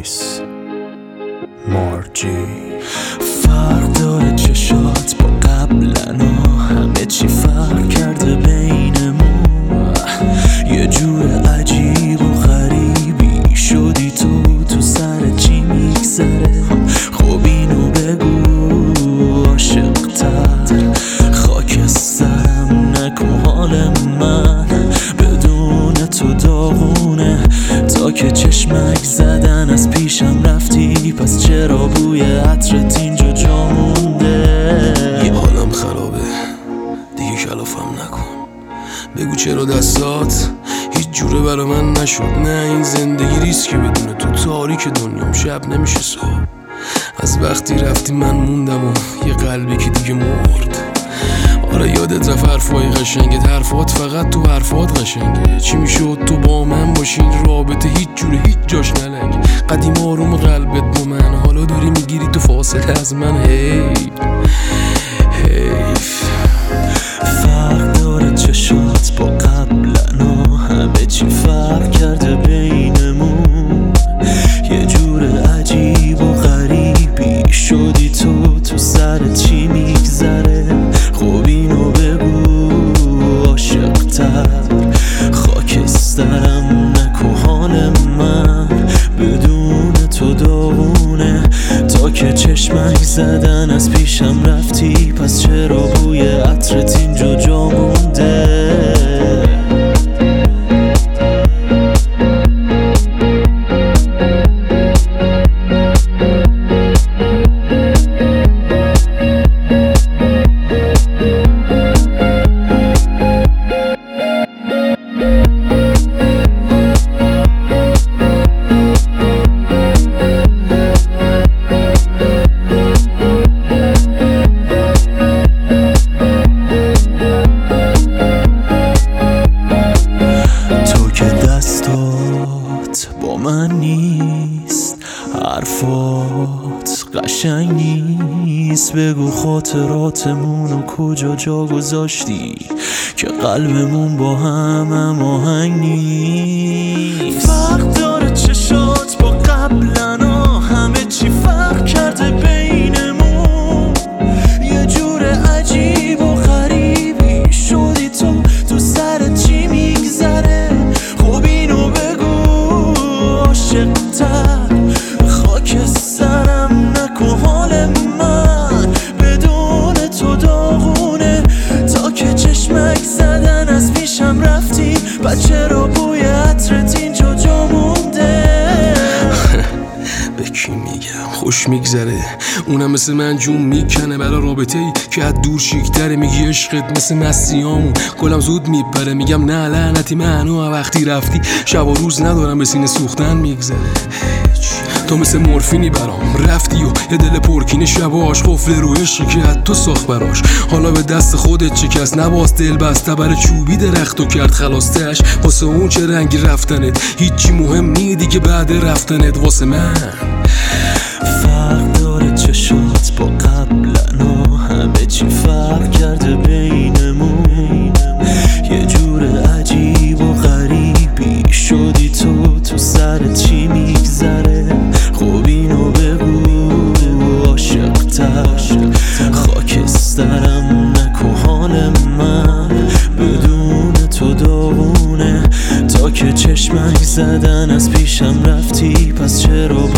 نیست مارجی. فرق داره چشات با قبلنا، همه چی فرق کرده بینمون. یه جور عجیب و غریبی شدی تو سر چی میگذره؟ خب اینو بگو عاشق‌تر، خاکسترم نکن حال من. بدون تو داغونه تا که چشمک زدن از پیشم رفتی، پس چرا بوی عطرت اینجا جا مونده؟ یه حالم خرابه دیگه، کلافم نکن. بگو چرا دستات هیچ جوره برا من نشد؟ نه این زندگی ریسکه بدون تو، تاریک دنیام شب نمیشه صبح. از وقتی رفتی من موندم و یه قلبی که دیگه مرد. آره یادت رفت حرفای قشنگت، حرفات فقط تو حرفات قشنگه. چی میشد تو با من باشی؟ این رابطه هیچ جوره هیچ جاش نلنگ. قدیم آروم قلبت با من، حالا داری میگیری تو فاصله از من. حیف فرق داره چشات با قبلنا، همه چی فرق کرده بینمون. یه جور عجیب و غریبی شدی تو سر چی میگذره؟ خب اینو بگو عاشق‌تر، خاکسترم نکن حال من. بدون تو داغونه تا که چشمک زدن از پیشم رفتی، پس چرا بوی عطرت اینجا جا مونده؟ با من نیست، حرفات قشنگ نیست. بگو خاطراتمونو کجا جا گذاشتی که قلبمون با هم آهنگ نیست. فرق داره چشات با قبلنا، همه چی فرق کرده بینمون. یه جور عجیب و غریبی شدی تو سر چی میگذره؟ خب اینو عاشق‌تر، خاکسترم نکن حال من. بدون تو داغونه تا که چشمک زدن از پیشم رفتی، پس چرا بوی عطرت اینجا جا مونده؟ به کی میگم خوش میگذره؟ اونم مثل من جون میکنه برا رابطه ای که از دور شیکتره. میگی عشقت مثل مسیامون، گلم زود میپره. میگم نه لعنتی منو وقتی رفتی، شب و روز ندارم به سینه سوختن میگذره. تو مثل مورفینی برام رفتی و یه دل پرکینه شباش، قفل رو عشقی که از تو ساخت براش. حالا به دست خودت شکست، نباست دل بسته بر چوبی درختو کرد خلاصتش. واسه اون چه رنگی رفتنت هیچی مهم نی دیگه بعد رفتنت واسه من. فرق داره چشات با قبلنا، همه چی فرق کرده بینمون. یه جور عجیب و غریبی شدی تو سر چی میگذره؟ خب اینو بگو عاشق‌تر، خاکسترم نکن حال من. بدون تو داغونه تا که چشمک زدن از پیشم رفتی، پس چرا